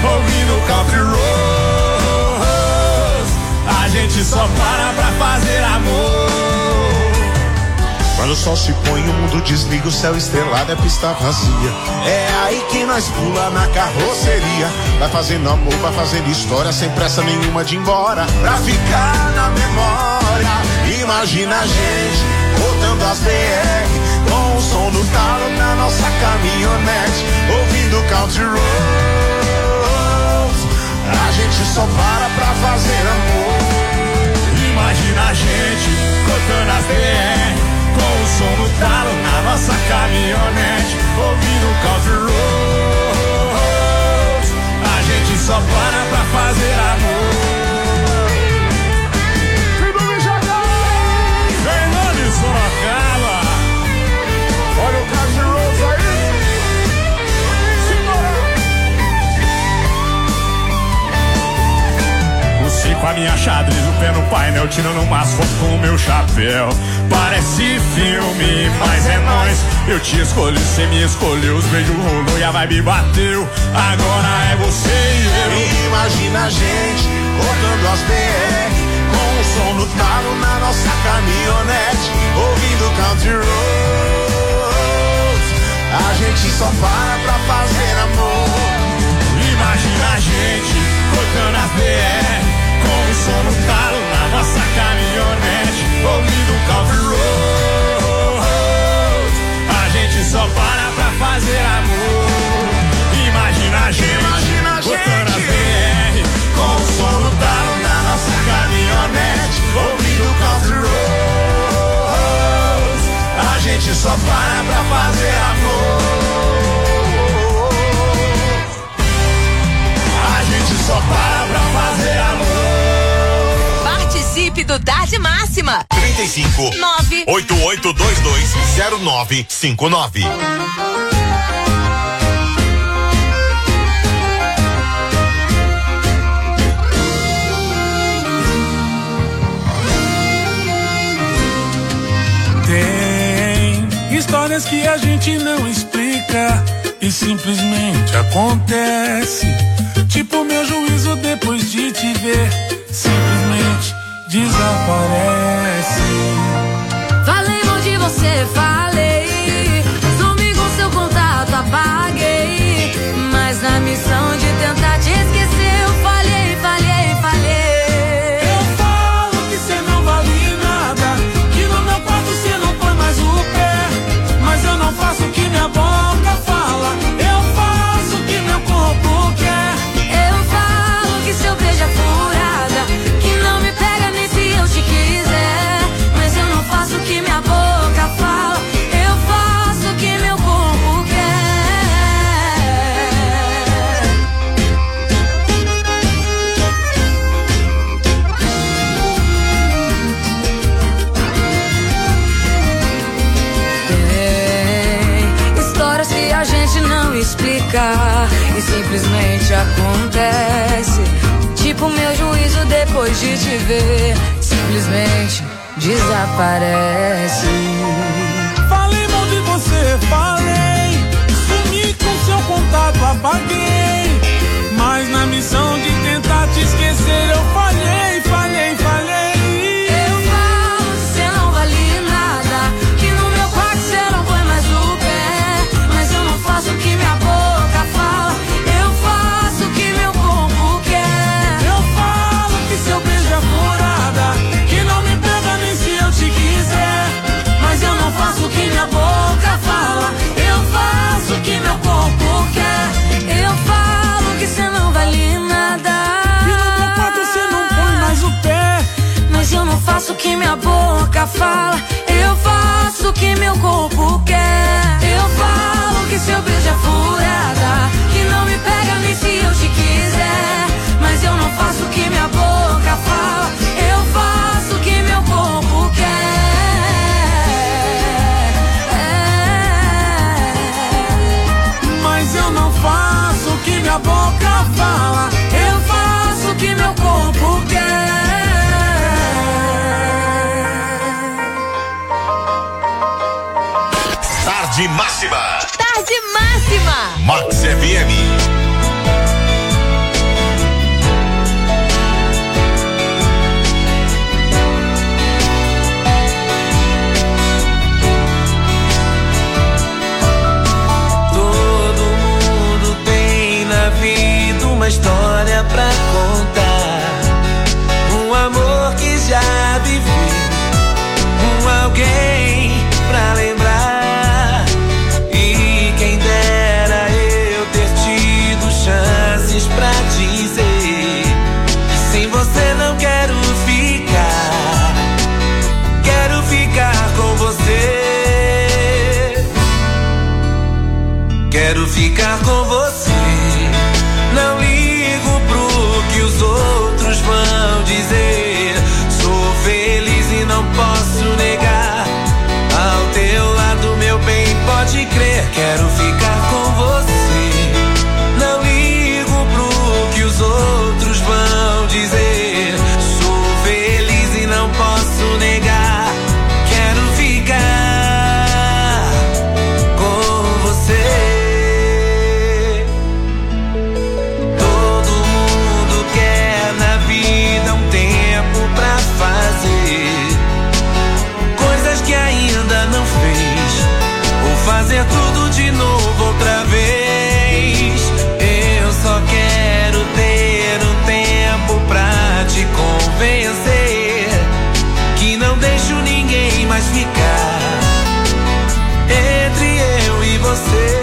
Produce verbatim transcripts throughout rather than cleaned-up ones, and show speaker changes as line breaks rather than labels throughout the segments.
ouvindo country roads. A gente só para pra fazer amor.
Quando o sol se põe, o mundo desliga, o céu estrelado é pista vazia. É aí que nós pula na carroceria. Vai fazendo amor, vai fazendo história, sem pressa nenhuma de ir embora, pra ficar na memória. Imagina a gente voltando as B R, com o som do talo na nossa caminhonete, ouvindo country roads. A gente só para pra fazer amor.
Imagina a gente voltando as B R, com o som do talo na nossa caminhonete, ouvindo country roads. A gente só para pra fazer amor. Fernando e Sorocaba, olha o country roads aí. Com a minha xadrez, o pé no painel, tirando umas fotos com o meu chapéu. Parece filme, mas é nóis. Eu te escolhi, cê me escolheu, os beijos rolou e a vibe bateu. Agora é você e eu.
Imagina a gente rodando as B R, com o som do talo na nossa caminhonete, ouvindo country roads. A gente só para pra fazer amor.
Imagina a gente rodando as B R, com o som no talo na nossa caminhonete, ouvindo country roads. A gente só para pra fazer amor. Imagina a gente, Imagina a gente botando as B R, com o som no talo na nossa caminhonete, ouvindo country roads. A gente só para pra fazer amor. A gente só para pra fazer amor.
Participe do Tarde Máxima.
trinta e cinco,
nove
oito oito dois dois, zero nove cinco nove.
Tem histórias que a gente não explica e simplesmente acontece. Tipo meu juízo depois de te ver, simplesmente desaparece.
Falei mal de você, falei. Sumi com seu contato, apaguei. Mas na missão de tentar te esquecer, eu falhei, falhei, falhei.
Eu falo que cê não vale nada, que no meu quarto cê não põe mais o pé. Mas eu não faço o que minha boca fala, eu faço o que meu corpo quer.
Eu falo que seu beijo é furada, que não me pega nem se eu te quiser. Mas eu não faço o que minha boca fala, eu faço o que meu corpo quer. Tem histórias que a gente não explica e simplesmente acontece. Tipo meu juízo depois de te ver, simplesmente desaparece.
Falei mal de você, falei. Sumi com seu contato, apaguei. Mas na missão de tentar te esquecer, eu falhei, falhei, falhei.
Eu falo que cê não vale nada, que no meu quarto cê não põe mais o pé. Mas eu não faço o que minha boca fala, eu faço o que meu corpo quer.
Eu falo que seu beijo é furada, que não me pega nem se eu te quiser.
Mas eu não faço o que minha boca fala, eu faço o que meu corpo quer. Eu falo que cê não vale nada,
E no meu quarto cê não põe mais o pé.
mas eu não faço o que minha boca fala, eu faço o que meu corpo quer. Eu falo que seu beijo é furada, que não me pega nem se eu te quiser. Mas eu não faço o que minha boca fala, eu faço o que meu corpo quer.
Mas eu não faço o que minha boca fala,
Eu faço o que meu corpo quer.
Tarde Máxima.
Tarde Máxima.
Max F M.
vezes pra dizer que sem você não quero ficar. Quero ficar com você. Quero ficar com você. Não ligo pro que os outros vão dizer. Sou feliz e não posso negar. Ao teu lado, meu bem, pode crer. Quero ficar com você. Não ligo pro que os outros vão dizer. Sou feliz e não posso negar. Quero ficar com você. Todo mundo quer na vida um tempo pra fazer coisas que ainda não fez, ou fazer tudo de novo outra vez. Eu só quero ter um tempo pra te convencer que não deixo ninguém mais ficar entre eu e você.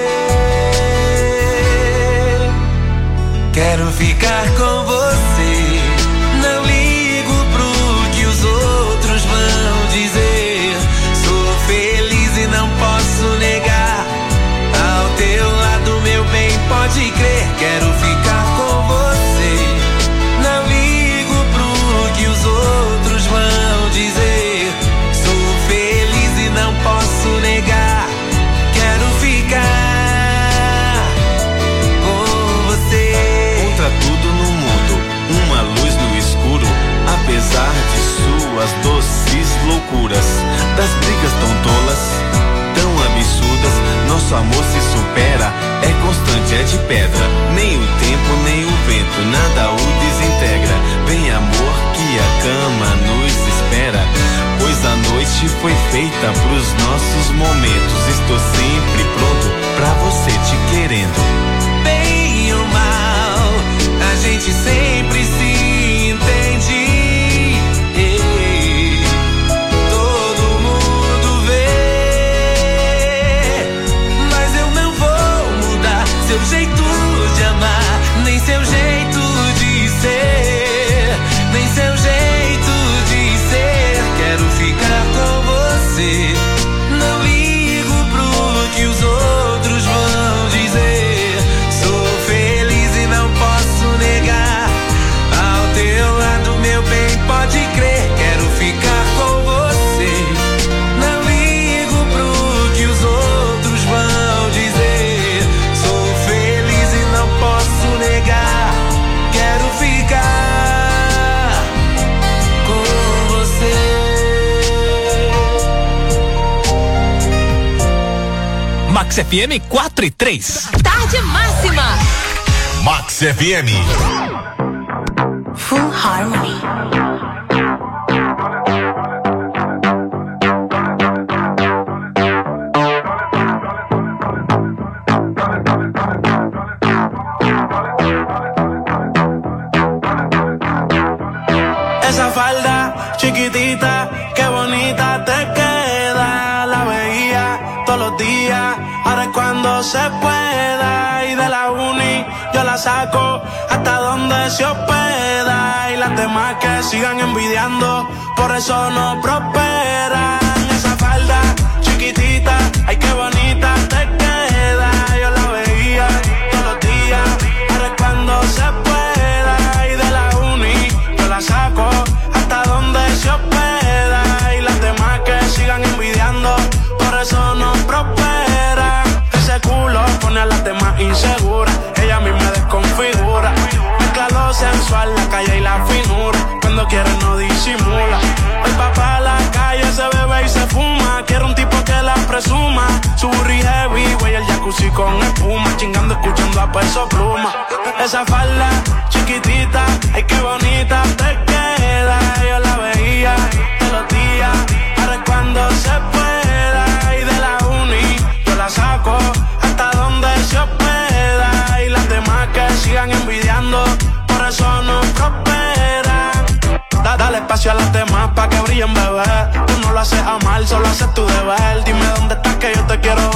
Quero ficar com você. Não ligo pro que os outros vão dizer. Sou feliz e não posso negar. Ao teu lado, meu bem, pode crer. Quero ficar com você. Não ligo pro que os outros vão dizer. Sou feliz e não posso negar. Quero ficar com você. Contra tudo no mundo, uma luz no escuro. Apesar de suas doces loucuras, das brigas tão tolas, tão absurdas, nosso amor se supera. É constante, é de pedra. Nem o tempo, nem o vento, nada o desintegra. Vem amor que a cama nos espera, pois a noite foi feita pros nossos momentos. Estou sempre pronto pra você, te querendo. Bem ou mal, a gente sempre se entende. Ei, todo mundo vê, mas eu não vou mudar seu jeito de amar, nem seu jeito de ser, nem seu jeito de ser. Quero ficar com você. Não ligo pro que os outros vão dizer. Sou feliz e não posso negar. Ao teu lado, meu bem, pode crer. Quero ficar com você. Não ligo pro que os outros vão dizer. Sou feliz e não posso negar. Quero ficar com você.
Max F M quatro e três.
Tarde máxima.
Max F M.
Full Harmony.
Esa falda chiquitita, qué bonita te queda. La veía todos los días, ahora es cuando se pueda. Y de la uni yo la saco hasta donde se hospeda. Y las demás que sigan envidiando, por eso no prosperan. Esa falda chiquitita, ay qué bonita te queda. Yo la veía todos los días, ahora es cuando se pueda. Y de la uni yo la saco hasta donde se hospeda. Y las demás que sigan envidiando, por eso no prosperan. Ese culo pone a las demás inseguras, ella a mí me desconfigura. Mezcla lo sensual, la calle y la finura, cuando quiere no disimula. El papá a la calle se bebe y se fuma, quiere un tipo que la presuma. Su burri heavy, güey, el jacuzzi con espuma, chingando escuchando a Peso Pluma. Esa falda chiquitita, ay qué bonita te queda. Yo la veía todos los días, ahora es cuando se pueda. Y de la uni yo la saco hasta donde se hospeda. Y las demás que sigan envidiando, por eso no prosperan. Da, dale espacio a las demás pa' que brillen, bebé. Tú no lo haces a mal, solo haces tu deber. Dime dónde estás que yo te quiero ver.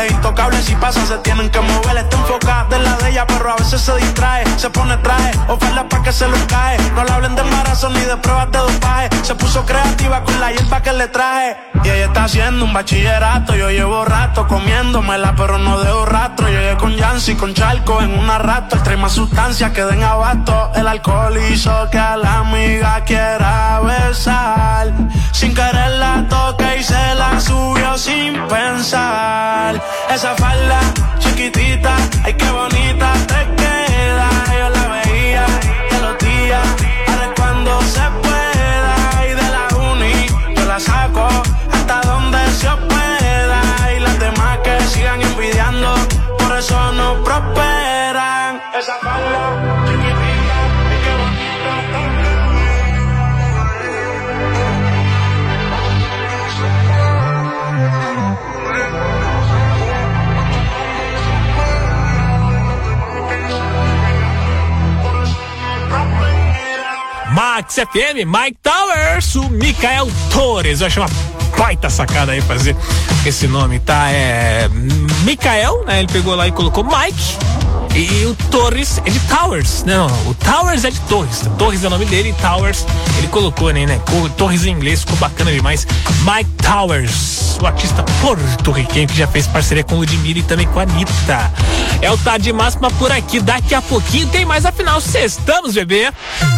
Es intocable, si pasa se tienen que mover. Está enfocada en la de ella, pero a veces se distrae. Se pone traje, oferta pa' que se lo cae. No le hablen de embarazo ni de pruebas de dopaje. Se puso creativa con la hierba que le traje. Y ella está haciendo un bachillerato. Yo llevo rato comiéndomela, pero no dejo rastro. Llegué con Yancy, con Charco en una rato. Trae más sustancias que den abasto. El alcohol hizo que a la amiga quiera besar. Sin querer la toca y se la subió sin pensar. Esa falda chiquitita, ay qué bonita te queda. Yo la veía todos los días, ahora es cuando se pueda. Y de la uni yo la saco hasta donde se pueda. Y las demás que sigan envidiando, por eso no prosperan. Esa falda chiquitita, ay qué bonita te queda.
Max F M, Mike Towers, o Michael Torres. Eu achei uma baita sacada aí fazer esse nome, tá? É Michael, né? Ele pegou lá e colocou Mike. E o Torres é de Towers. Não, o Towers é de Torres. Torres é o nome dele e Towers ele colocou, né? né? Torres em inglês, ficou bacana demais. Mike Towers, o artista porto-riquenho que já fez parceria com o Ludmilla e também com a Anitta. É o Tá de Máxima por aqui. Daqui a pouquinho tem mais, afinal, sextamos, bebê.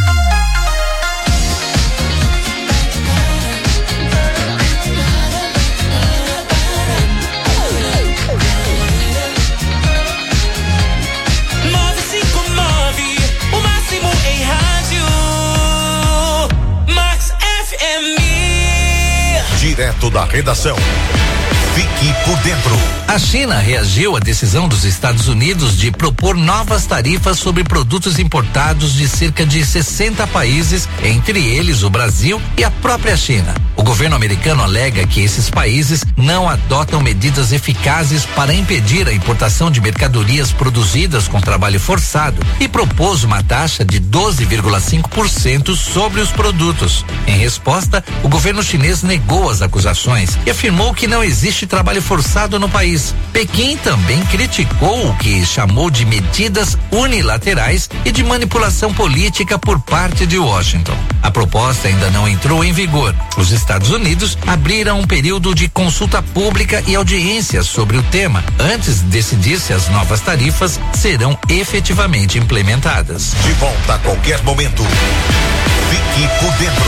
Direto da redação. Fique por dentro.
A China reagiu à decisão dos Estados Unidos de propor novas tarifas sobre produtos importados de cerca de sessenta países, entre eles o Brasil e a própria China. O governo americano alega que esses países não adotam medidas eficazes para impedir a importação de mercadorias produzidas com trabalho forçado e propôs uma taxa de doze vírgula cinco por cento sobre os produtos. Em resposta, o governo chinês negou as acusações e afirmou que não existe trabalho forçado no país. Pequim também criticou o que chamou de medidas unilaterais e de manipulação política por parte de Washington. A proposta ainda não entrou em vigor. Os Estados Unidos abriram um período de consulta pública e audiência sobre o tema, antes de decidir se as novas tarifas serão efetivamente implementadas.
De volta a qualquer momento. Fique por dentro.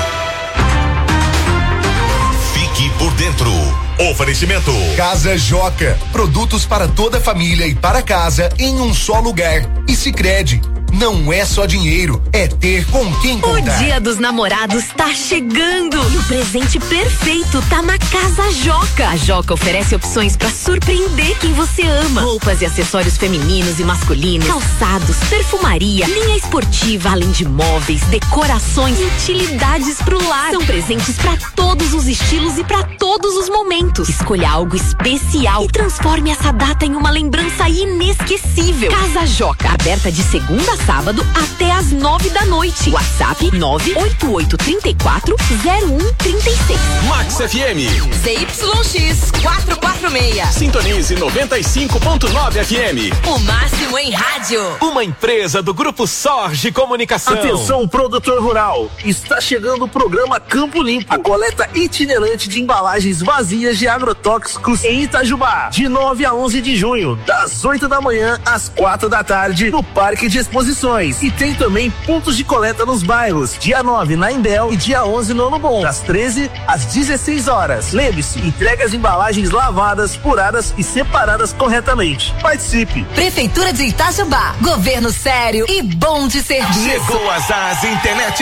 Fique por dentro. Oferecimento
Casa Joca, produtos para toda a família e para casa em um só lugar. E Sicredi, não é só dinheiro, é ter com quem contar.
O Dia dos Namorados tá chegando e o presente perfeito tá na Casa Joca. A Joca oferece opções pra surpreender quem você ama. Roupas e acessórios femininos e masculinos, calçados, perfumaria, linha esportiva, além de móveis, decorações e utilidades pro lar. São presentes pra todos os estilos e pra todos os momentos. Escolha algo especial e transforme essa data em uma lembrança inesquecível. Casa Joca, aberta de segunda a sábado até às nove da noite. WhatsApp nove oito oito três quatro zero um três seis.
Max F M.
C Y X quatrocentos e quarenta e seis.
Sintonize noventa e cinco ponto nove F M.
O máximo em rádio.
Uma empresa do Grupo Sorge Comunicação.
Atenção, produtor rural. Está chegando o programa Campo Limpo. A coleta itinerante de embalagens vazias de agrotóxicos em Itajubá. De nove a onze de junho, das oito da manhã às quatro da tarde, no Parque de Exposições. E tem também pontos de coleta nos bairros. Dia nove na Imbel e dia onze no Ano Bom, das treze às dezesseis horas. Lembre-se, entregue as embalagens lavadas, furadas e separadas corretamente. Participe.
Prefeitura de Itajubá. Governo sério e bom de serviço.
Chegou a Zaz Internet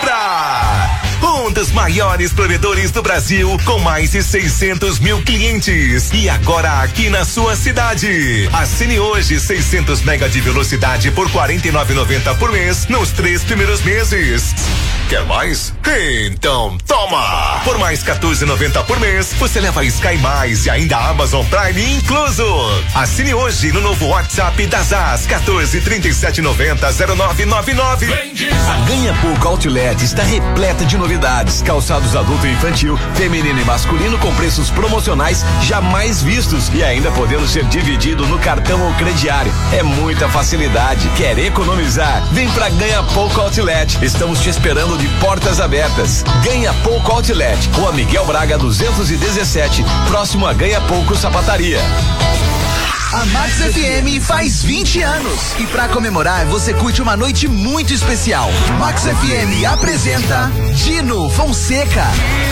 Fibra. Um dos maiores provedores do Brasil, com mais de seiscentos mil clientes. E agora aqui na sua cidade. Assine hoje seiscentos mega de velocidade por quarenta e nove reais e noventa centavos por mês nos três primeiros meses. Quer mais? Então toma! Por mais quatorze reais e noventa centavos por mês, você leva Sky Mais e ainda Amazon Prime incluso. Assine hoje no novo WhatsApp da Zaz, quatorze, trinta e sete, noventa, zero nove nove nove.
A Ganha Pouco Outlet está repleta de novidades qualidades, calçados adulto e infantil, feminino e masculino com preços promocionais jamais vistos e ainda podendo ser dividido no cartão ou crediário. É muita facilidade. Quer economizar? Vem pra Ganha Pouco Outlet. Estamos te esperando de portas abertas. Ganha Pouco Outlet, Rua Miguel Braga duzentos e dezessete, próximo a Ganha Pouco Sapataria.
A Max F M faz vinte anos e pra comemorar você curte uma noite muito especial. Max F M apresenta Dino Fonseca.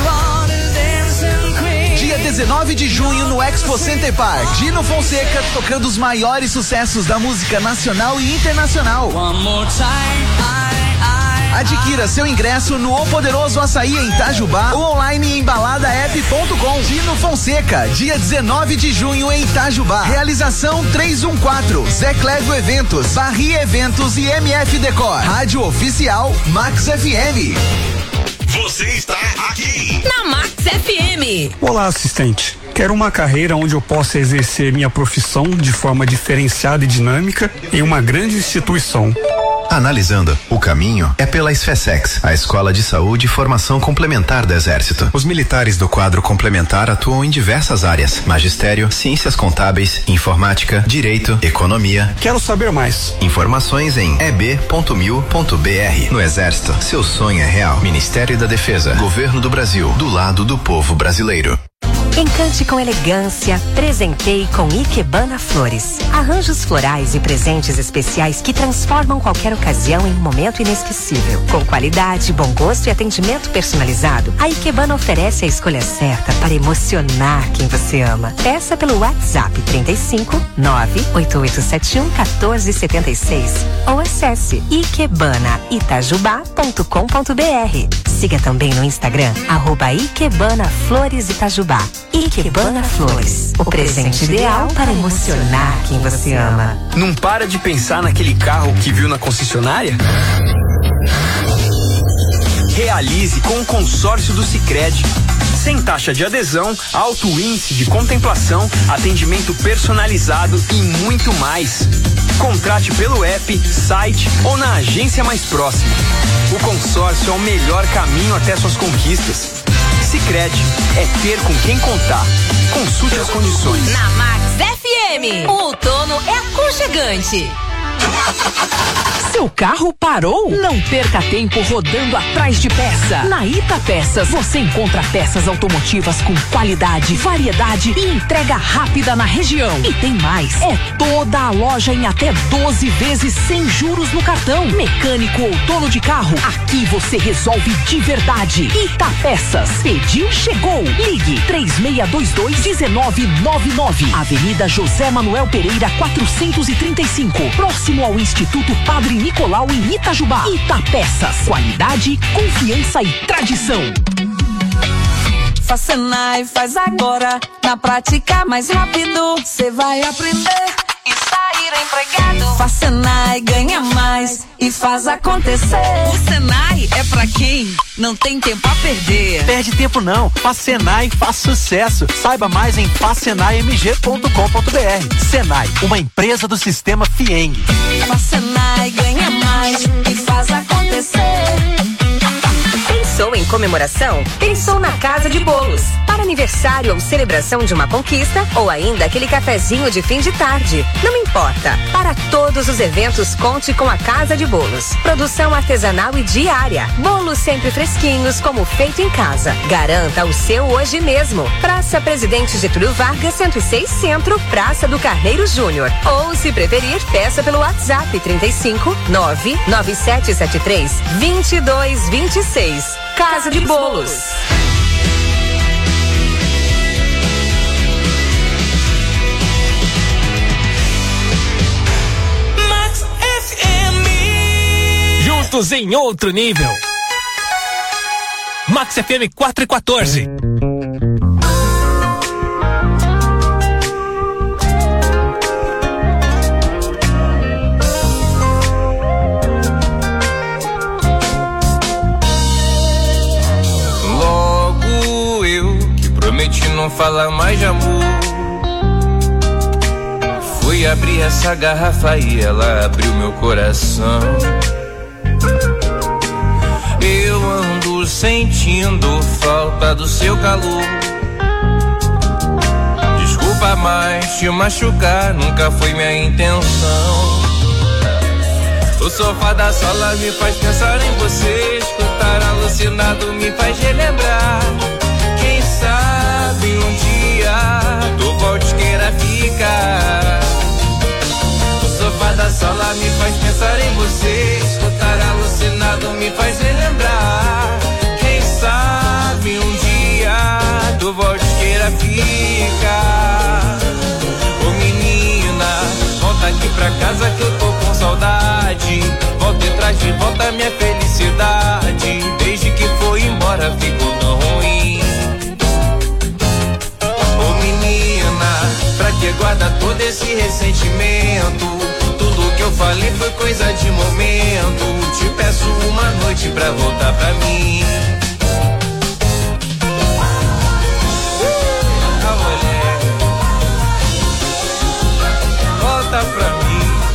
Dia dezenove de junho no Expo Center Park. Dino Fonseca tocando os maiores sucessos da música nacional e internacional. Adquira seu ingresso no O Poderoso Açaí em Itajubá ou online em balada app ponto com. Dino Fonseca, dia dezenove de junho em Itajubá. Realização trezentos e quatorze, Zé Clédio Eventos, Barri Eventos e M F Decor. Rádio Oficial Max F M.
Você está aqui
na Max F M.
Olá, assistente. Quero uma carreira onde eu possa exercer minha profissão de forma diferenciada e dinâmica em uma grande instituição.
Analisando, o caminho é pela SFESEX, a Escola de Saúde e Formação Complementar do Exército. Os militares do quadro complementar atuam em diversas áreas: magistério, ciências contábeis, informática, direito, economia.
Quero saber mais.
Informações em e b ponto mil ponto b r. No Exército, seu sonho é real. Ministério da Defesa, Governo do Brasil, do lado do povo brasileiro.
Encante com elegância, presenteie com Ikebana Flores. Arranjos florais e presentes especiais que transformam qualquer ocasião em um momento inesquecível. Com qualidade, bom gosto e atendimento personalizado, a Ikebana oferece a escolha certa para emocionar quem você ama. Peça pelo WhatsApp trinta e cinco, nove oito oito sete um, um quatro sete seis ou acesse ikebana itajubá ponto com ponto b r. Siga também no Instagram, arroba Ikebana Flores Itajubá. Ikebana Flores, o presente ideal para emocionar quem você ama.
Não para de pensar naquele carro que viu na concessionária? Realize com o consórcio do Sicredi. Sem taxa de adesão, alto índice de contemplação, atendimento personalizado e muito mais. Contrate pelo app, site ou na agência mais próxima. O consórcio é o melhor caminho até suas conquistas. Sicredi, é ter com quem contar. Consulte as condições.
Na Max F M, o outono é aconchegante.
Seu carro parou? Não perca tempo rodando atrás de peça. Na Ita Peças você encontra peças automotivas com qualidade, variedade e entrega rápida na região. E tem mais, é toda a loja em até doze vezes sem juros no cartão. Mecânico ou dono de carro, aqui você resolve de verdade. Ita Peças, pediu, chegou. Ligue três seis dois dois, um nove nove nove. Avenida José Manuel Pereira quatrocentos e trinta e cinco, próximo ao Instituto Padre Nicolau em Itajubá. Itapeças, qualidade, confiança e tradição.
Faça Senai, faz agora, na prática mais rápido, cê vai aprender e sair empregado. Faça Senai, ganha mais e faz acontecer.
O Senai é pra quem não tem tempo a perder.
Perde tempo não, faça Senai, faz sucesso. Saiba mais em faz senai m g ponto com ponto b r. Senai, uma empresa do sistema Fieng.
Faça Senai, ganha mais e faz acontecer.
Pensou em comemoração? Pensou na Casa de Bolos. Para aniversário ou celebração de uma conquista, ou ainda aquele cafezinho de fim de tarde. Não importa. Para todos os eventos, conte com a Casa de Bolos. Produção artesanal e diária. Bolos sempre fresquinhos, como feito em casa. Garanta o seu hoje mesmo. Praça Presidente Getúlio Vargas, cento e seis Centro, Praça do Carneiro Júnior. Ou, se preferir, peça pelo WhatsApp trinta e cinco, nove nove sete sete três, dois dois dois seis. Casa de Bolos.
Max F M. Juntos em outro nível. Max F M quatro e quatorze.
Prometi não falar mais de amor. Fui abrir essa garrafa e ela abriu meu coração. Eu ando Tô sentindo falta do seu calor. Desculpa, mas te machucar nunca foi minha intenção. O sofá da sala me faz pensar em você. Escutar alucinado me faz relembrar. Quem sabe um dia tu volte queira ficar. O sofá da sala me faz pensar em você. Escutar alucinado me faz relembrar. Quem sabe um dia tu volte queira ficar. Ô menina, volta aqui pra casa que eu tô com saudade. Volta e traz de volta minha felicidade. Desde que foi embora ficou tão ruim. Ô menina, pra que guarda todo esse ressentimento? Tudo que eu falei foi coisa de momento. Te peço uma noite pra voltar pra mim. Ah, mulher, volta pra mim.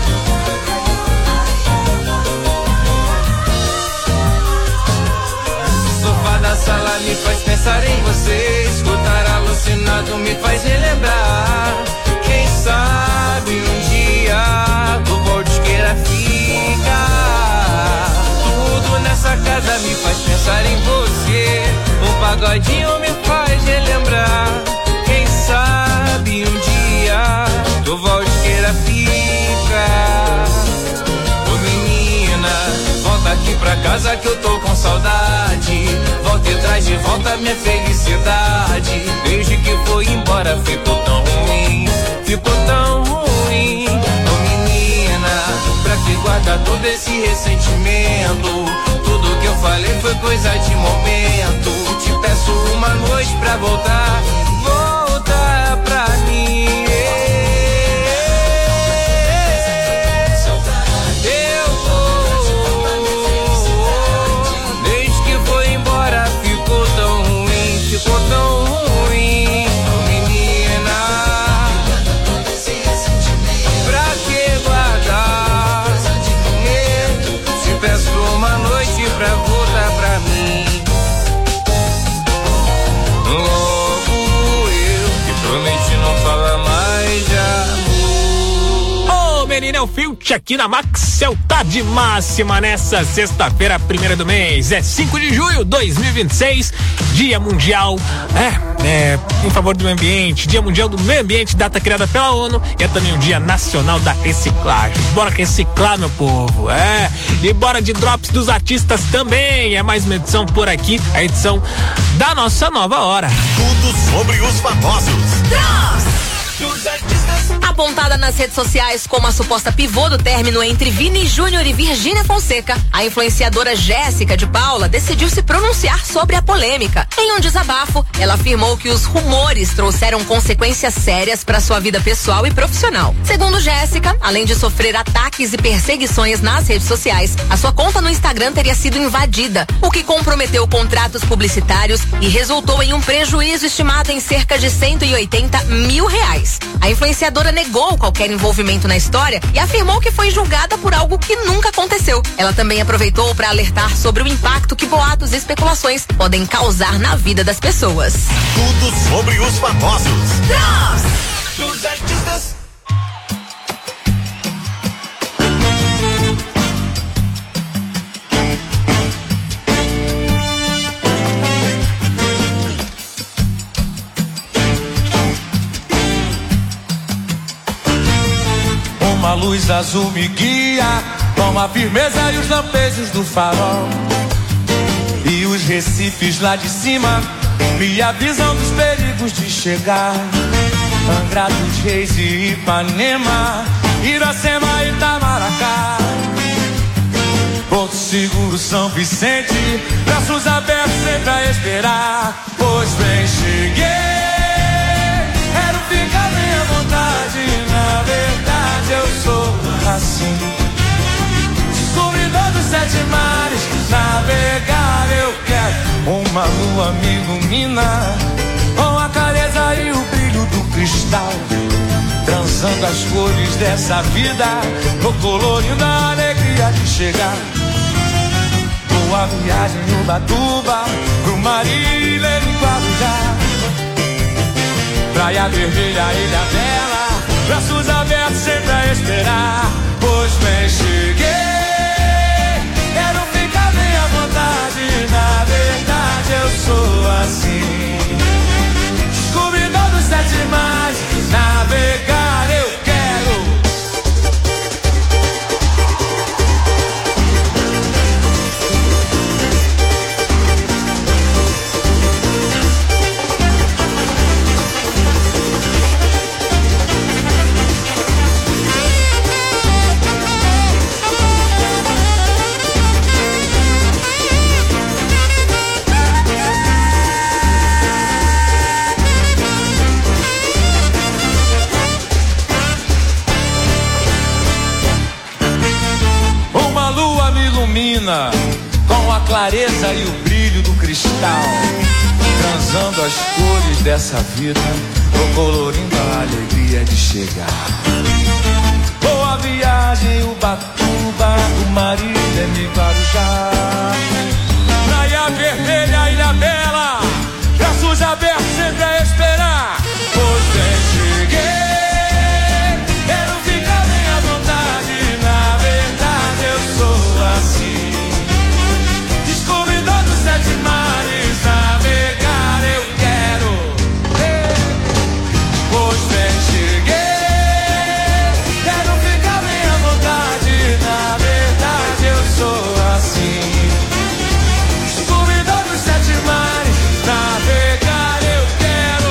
Da sala me faz pensar em você. Escutar alucinado me faz relembrar. Quem sabe um dia tu volte queira ficar. Tudo nessa casa me faz pensar em você. Um pagodinho me faz relembrar. Quem sabe um dia tu volte queira ficar. Ô menina, volta aqui pra casa que eu tô com saudade. Volta e traz de volta minha felicidade. Desde que foi embora ficou tão ruim. Ficou tão ruim. Ô menina, pra que guarda todo esse ressentimento? Tudo que eu falei foi coisa de momento. Te peço uma noite pra voltar. Volta pra mim. Ficou tão ruim, menina. Pra que guardar? Te peço uma noite pra voltar pra mim. Logo eu que prometi não falar mais de amor.
Ô, menina, é o Filt aqui na Maxel tá de máxima nessa sexta-feira, primeira do mês. É cinco de julho de dois mil e vinte e seis, Dia Mundial é, é, em favor do meio ambiente, Dia Mundial do Meio Ambiente, data criada pela ONU, e é também o Dia Nacional da Reciclagem. Bora reciclar, meu povo, é, e bora de Drops dos Artistas também, é mais uma edição por aqui, a edição da nossa nova hora.
Tudo sobre os famosos.
Dos artistas. Apontada nas redes sociais como a suposta pivô do término entre Vini Júnior e Virgínia Fonseca, a influenciadora Jéssica de Paula decidiu se pronunciar sobre a polêmica. Em um desabafo, ela afirmou que os rumores trouxeram consequências sérias para sua vida pessoal e profissional. Segundo Jéssica, além de sofrer ataques e perseguições nas redes sociais, a sua conta no Instagram teria sido invadida, o que comprometeu contratos publicitários e resultou em um prejuízo estimado em cerca de cento e oitenta mil reais. A influenciadora negou qualquer envolvimento na história e afirmou que foi julgada por algo que nunca aconteceu. Ela também aproveitou para alertar sobre o impacto que boatos e especulações podem causar na vida das pessoas.
Tudo sobre os famosos.
Dos artistas.
Uma luz azul me guia, com a firmeza e os lampejos do farol. E os recifes lá de cima me avisam dos perigos de chegar. Angra dos Reis e Ipanema, Iracema e Itamaracá. Porto Seguro, São Vicente, braços abertos sempre a esperar. Pois bem, cheguei, quero ficar bem à vontade. Na verdade eu sou assim, descobridor dos sete mares. Navegar eu quero, uma lua me ilumina, com a clareza e o brilho do cristal, transando as cores dessa vida, no colorido da alegria de chegar. Tô Boa viagem no Ubatuba, pro Marília e Guarujá. Praia Vermelha, Ilha Bela, braços abertos sempre a esperar. Pois bem, cheguei, quero ficar bem à vontade. Na verdade eu sou assim, descobridor dos sete mares, navegar eu quero. Com a clareza e o brilho do cristal, transando as cores dessa vida, ou colorindo a alegria de chegar. Boa viagem, Ubatuba, do Marília e Guarujá. Praia Vermelha, Ilha Bela, braços abertos sempre a esperar. Pois bem, cheguei, quero ficar bem à vontade. Na verdade eu sou assim, sete mares, navegar eu quero. Pois bem, cheguei, quero ficar bem à vontade. Na verdade eu sou assim, descobridor dos sete mares, navegar eu quero.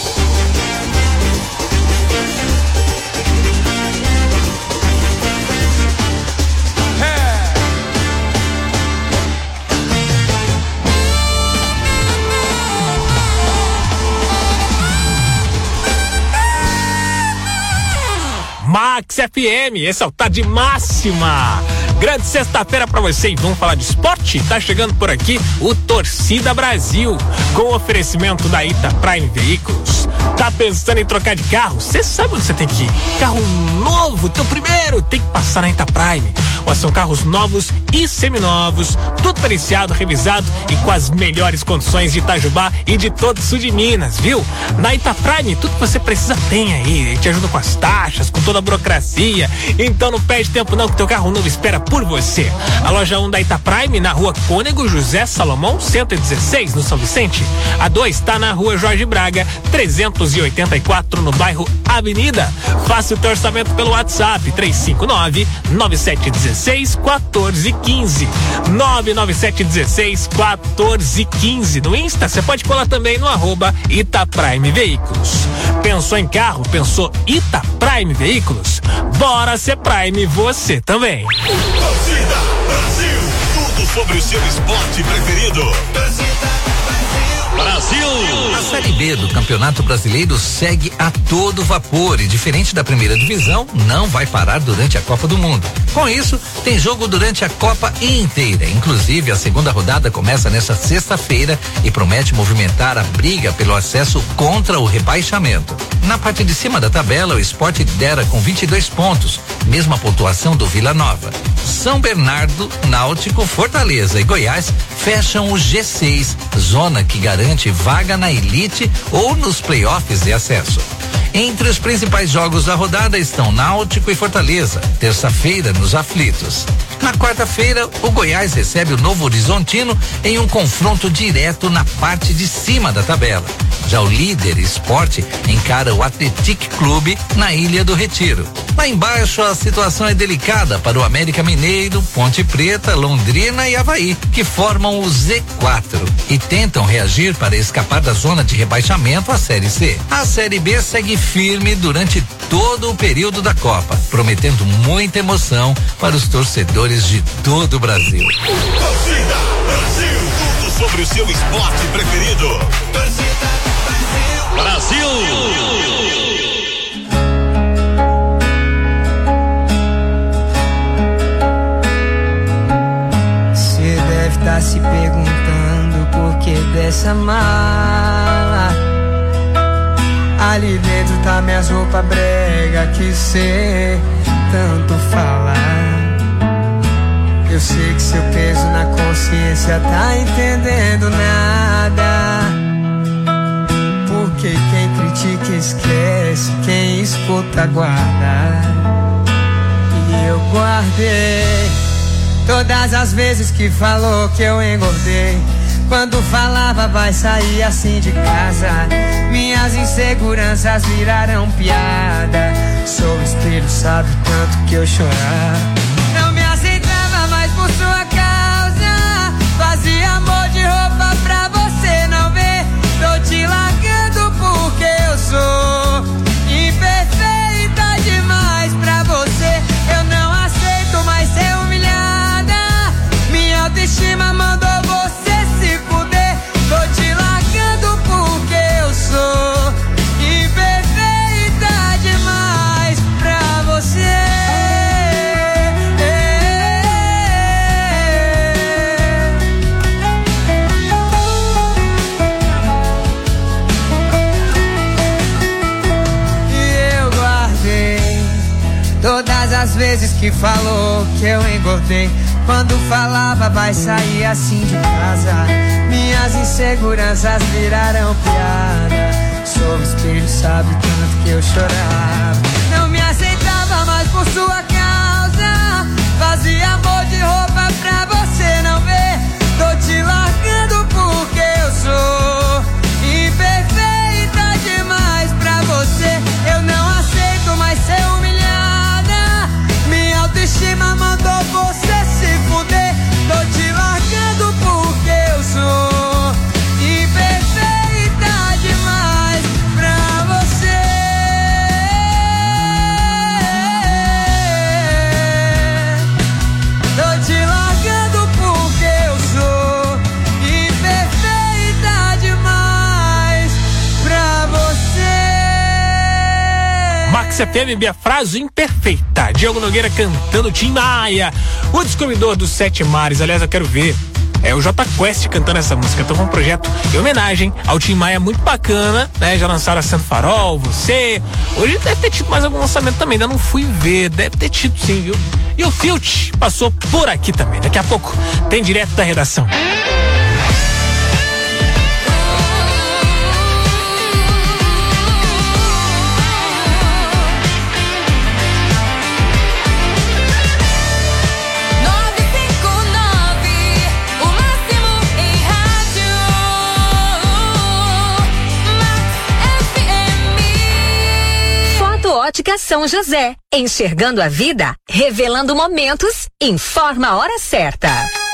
É.
Max F M, esse é o Tá de Máxima. Grande sexta-feira pra você e vamos falar de esporte? Tá chegando por aqui o Torcida Brasil, com oferecimento da Ita Prime Veículos. Tá pensando em trocar de carro? Você sabe onde você tem que ir? Carro novo, teu primeiro, tem que passar na Ita Prime. Ó, são carros novos e seminovos, tudo periciado, revisado e com as melhores condições de Itajubá e de todo o sul de Minas, viu? Na Ita Prime, tudo que você precisa tem aí. Ele te ajuda com as taxas, com toda a burocracia. Então não perde tempo não, que teu carro novo espera por você. A loja um da Ita Prime, na rua Cônego José Salomão, cento e dezesseis, no São Vicente. A dois tá na rua Jorge Braga, trezentos e oitenta e quatro, no bairro Avenida. Faça o teu orçamento pelo WhatsApp, três cinco nove, nove sete um seis, um quatro um cinco. nove nove sete um seis, um quatro um cinco. No Insta, você pode colar também no arroba Ita Prime Veículos. Pensou em carro? Pensou Ita Prime Veículos? Bora ser Prime você também.
Torcida Brasil, tudo sobre o seu esporte preferido. Torcida Brasil.
A Série B do Campeonato Brasileiro segue a todo vapor e, diferente da primeira divisão, não vai parar durante a Copa do Mundo. Com isso, tem jogo durante a Copa inteira. Inclusive, a segunda rodada começa nesta sexta-feira e promete movimentar a briga pelo acesso contra o rebaixamento. Na parte de cima da tabela, o Sport lidera com vinte e dois pontos, mesma pontuação do Vila Nova. São Bernardo, Náutico, Fortaleza e Goiás fecham o G seis, zona que garante vaga na elite ou nos playoffs de acesso. Entre os principais jogos da rodada estão Náutico e Fortaleza, terça-feira nos aflitos. Na quarta-feira, o Goiás recebe o Novo Horizontino em um confronto direto na parte de cima da tabela. Já o líder Sport encara o Atlético Clube na Ilha do Retiro. Lá embaixo, a situação é delicada para o América Mineiro, Ponte Preta, Londrina e Avaí, que formam o Z quatro e tentam reagir para escapar da zona de rebaixamento à Série C. A Série B segue firme durante todo o período da Copa, prometendo muita emoção para os torcedores de todo o Brasil.
Torcida Brasil, tudo sobre o seu esporte preferido. Torcida Brasil. Brasil.
Você deve estar se perguntando por que dessa mala. Ali dentro tá minhas roupas brega que cê tanto fala. Eu sei que seu peso na consciência consciência tá entendendo nada. Porque quem critica esquece, quem escuta guarda. E eu guardei todas as vezes que falou que eu engordei. Quando falava vai sair assim de casa, minhas inseguranças viraram piada. Sou espelho, sabe tanto que eu chorava. Não me aceitava mais por sua causa, fazia amor de roupa pra você não ver. Tô te largando porque eu sou imperfeita demais pra você. Eu não aceito mais ser humilhada, minha autoestima mandou você se fuder. Tô te largando porque eu sou imperfeita demais pra você. Todas as vezes que falou que eu engordei, quando falava vai sair assim de casa, minhas inseguranças viraram piada. Sou espelho, sabe tanto que eu chorava. Não me aceitava mais por sua causa, fazia amor de roupa pra você não ver. Tô te largando porque eu sou imperfeita demais pra você. Eu não aceito mais ser humilhada, minha autoestima mandou você se fuder. Tô te largando porque eu sou imperfeita demais pra você. Tô te largando porque eu sou imperfeita demais pra você.
Max F M, minha frase imperfeita. Diogo Nogueira cantando Tim Maia, o descobridor dos sete mares. Aliás, eu quero ver é o J Quest cantando essa música. Tô com um projeto em homenagem ao Tim Maia muito bacana, né? Já lançaram a Santo Farol, Você. Hoje deve ter tido mais algum lançamento também, ainda não fui ver. Deve ter tido sim, viu? E o Filt passou por aqui também. Daqui a pouco tem direto da redação.
Ótica São José, enxergando a vida, revelando momentos, informa a hora certa.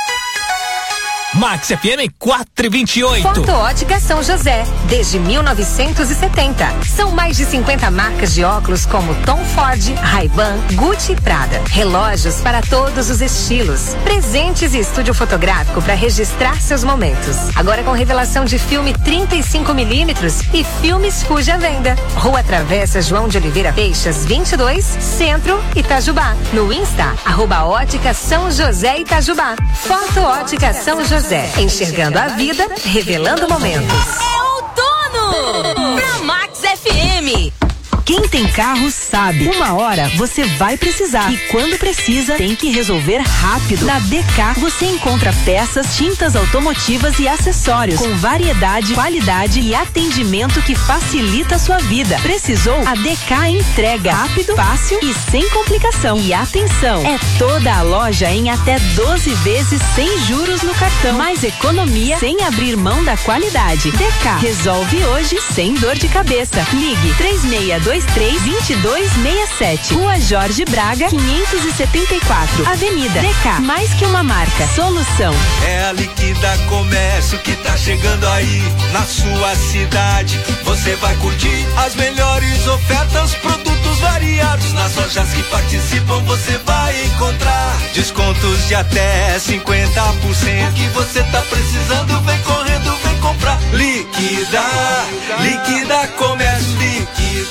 Max F M quatro e vinte e oito.
Foto Ótica São José, desde mil novecentos e setenta. São mais de cinquenta marcas de óculos como Tom Ford, Ray-Ban, Gucci e Prada. Relógios para todos os estilos. Presentes e estúdio fotográfico para registrar seus momentos. Agora com revelação de filme trinta e cinco milímetros e filmes Fuji à venda. Rua Travessa João de Oliveira Peixas, vinte e dois, Centro, Itajubá. No Insta, arroba Ótica São José Itajubá. Foto Ótica São José. Enxergando a vida, revelando momentos.
É outono! Pra Max F M.
Quem tem carro sabe, uma hora você vai precisar e quando precisa tem que resolver rápido. Na D K você encontra peças, tintas automotivas e acessórios com variedade, qualidade e atendimento que facilita a sua vida. Precisou? A D K entrega rápido, fácil e sem complicação. E atenção, é toda a loja em até doze vezes sem juros no cartão. Mais economia sem abrir mão da qualidade. D K resolve hoje sem dor de cabeça. Ligue três seis dois três, dois dois seis sete. Rua Jorge Braga, quinhentos e setenta e quatro. Avenida D K, mais que uma marca, solução.
É a Liquida Comércio que tá chegando aí na sua cidade. Você vai curtir as melhores ofertas, produtos variados. Nas lojas que participam você vai encontrar descontos de até cinquenta por cento. O que você tá precisando, vem correndo, vem comprar. Liquida, Liquida Comércio, liquida.
De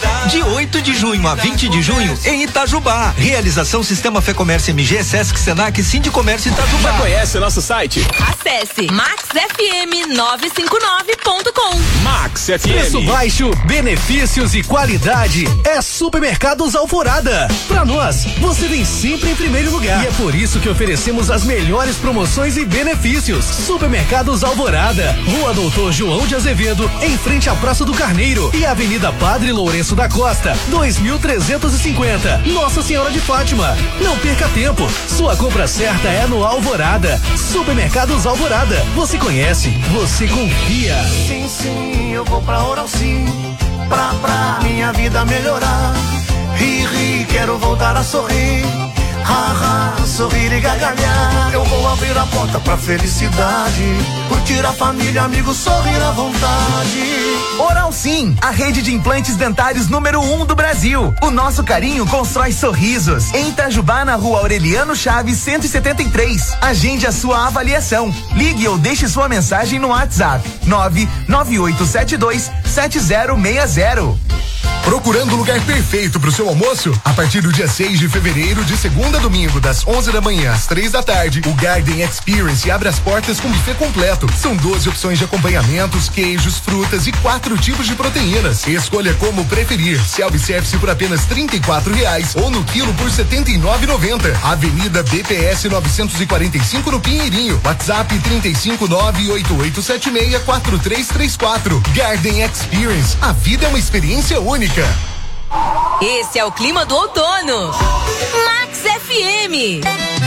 de oito de junho a vinte de junho em Itajubá. Realização Sistema Fê Comércio M G, Sesc, Senac, Sindicomércio Itajubá.
Já conhece o nosso site?
Acesse max f m nove cinco nove ponto com.
Max F M.
Preço baixo, benefícios e qualidade é Supermercados Alvorada. Pra nós, você vem sempre em primeiro lugar. E é por isso que oferecemos as melhores promoções e benefícios. Supermercados Alvorada, Rua Doutor João de Azevedo, em frente à Praça do Carneiro e Avenida Padre Lourenço da Costa, dois mil trezentos e cinquenta, Nossa Senhora de Fátima. Não perca tempo, sua compra certa é no Alvorada. Supermercados Alvorada, você conhece, você confia.
Sim, sim, eu vou pra Oral Sim, pra, pra minha vida melhorar. Ri, ri, quero voltar a sorrir. Ha, ha, sorrir e gargalhar. Eu vou abrir a porta pra felicidade, curtir a família, amigos, sorrir à vontade.
Oral Sim, a rede de implantes dentários número um do Brasil. O nosso carinho constrói sorrisos. Em Itajubá, na Rua Aureliano Chaves, cento e setenta e três. Agende a sua avaliação. Ligue ou deixe sua mensagem no WhatsApp nove nove oito sete dois sete zero seis zero.
Procurando o lugar perfeito para o seu almoço? A partir do dia seis de fevereiro, de segunda a domingo, das onze da manhã às três da tarde, o Garden Experience abre as portas com buffet completo. São doze opções de acompanhamentos, queijos, frutas e quatro tipos de proteínas. Escolha como preferir. Self-service por apenas trinta e quatro reais ou no quilo por setenta e nove reais e noventa centavos. Avenida B P S novecentos e quarenta e cinco no Pinheirinho. WhatsApp trinta e cinco nove oito oito sete seis quatro três três quatro. Garden Experience. A vida é uma experiência única.
Esse é o clima do outono. Max F M.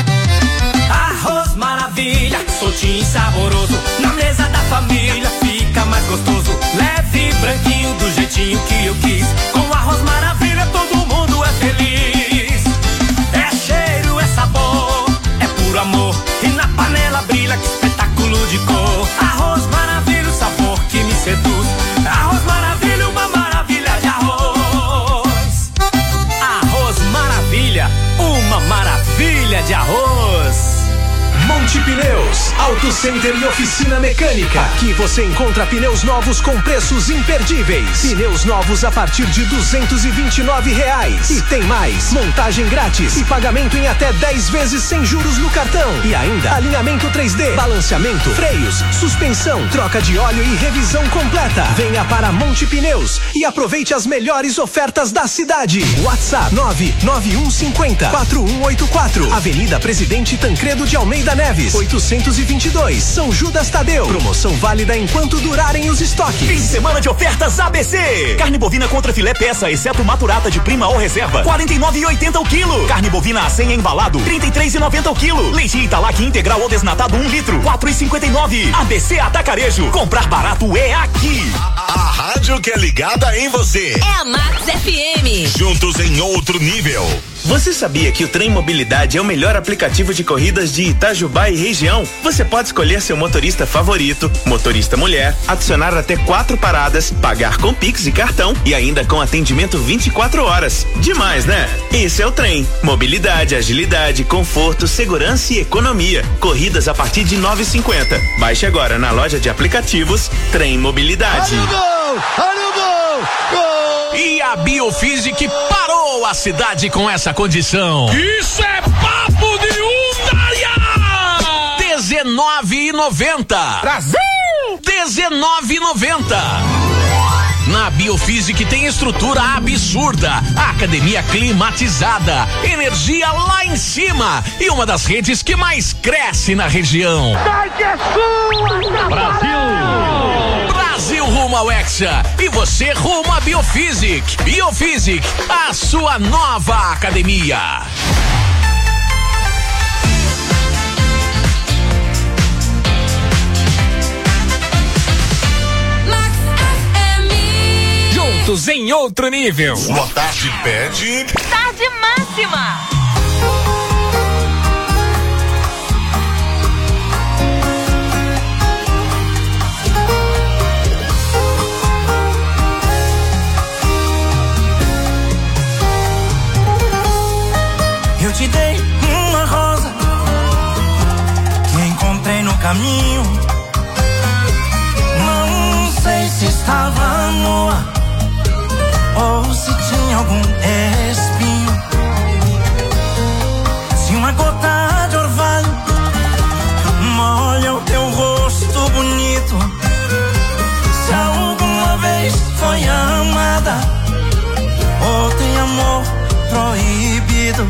Arroz maravilha, soltinho e saboroso. Na mesa da família fica mais gostoso. Leve, branquinho, do jeitinho que eu quis. Com arroz maravilha todo mundo é feliz. É cheiro, é sabor, é puro amor. E na panela brilha, que espetáculo de cor. Arroz maravilha, o sabor que me seduz. Arroz maravilha, uma maravilha de arroz. Arroz maravilha, uma maravilha de arroz.
Monte Pneus, Auto Center e Oficina Mecânica. Aqui você encontra pneus novos com preços imperdíveis. Pneus novos a partir de duzentos e vinte e nove reais. E tem mais, montagem grátis e pagamento em até dez vezes sem juros no cartão. E ainda, alinhamento três D, balanceamento, freios, suspensão, troca de óleo e revisão completa. Venha para Monte Pneus e aproveite as melhores ofertas da cidade. WhatsApp nove nove um cinco zero quatro um oito quatro. Avenida Presidente Tancredo de Almeida Neves, oitocentos e vinte e dois, São Judas Tadeu. Promoção válida enquanto durarem os estoques.
Fim de semana de ofertas A B C. Carne bovina contra filé peça, exceto maturata de prima ou reserva, quarenta e nove reais e oitenta centavos o quilo. Carne bovina a cem embalado, trinta e três reais e noventa centavos o quilo. Leite Italac integral ou desnatado um litro, quatro reais e cinquenta e nove centavos. A B C Atacarejo. Comprar barato é aqui.
A, a rádio que é ligada em você.
É a Max F M.
Juntos em outro nível.
Você sabia que o Trem Mobilidade é o melhor aplicativo de corridas de Itajubá e região? Você pode escolher seu motorista favorito, motorista mulher, adicionar até quatro paradas, pagar com Pix e cartão e ainda com atendimento vinte e quatro horas. Demais, né? Esse é o Trem. Mobilidade, agilidade, conforto, segurança e economia. Corridas a partir de nove reais e cinquenta. Baixe agora na loja de aplicativos Trem Mobilidade.
Olha o gol! Olha o gol! Gol!
E a Biofísica parou a cidade com essa condição.
Isso é papo de Undaia!
dezenove e noventa.
Brasil!
dezenove e noventa. Na Biofísica tem estrutura absurda, academia climatizada, energia lá em cima e uma das redes que mais cresce na região. Brasil! Brasil rumo ao Hexa e você rumo à Biofísica. Biofísica, a sua nova academia.
Juntos em outro nível.
Sua tarde pede.
Tarde máxima.
Eu te dei uma rosa que encontrei no caminho. Não sei se estava nua ou se tinha tinha algum espinho, se uma gota de orvalho molha o teu rosto bonito, se alguma vez foi amada ou tem amor proibido.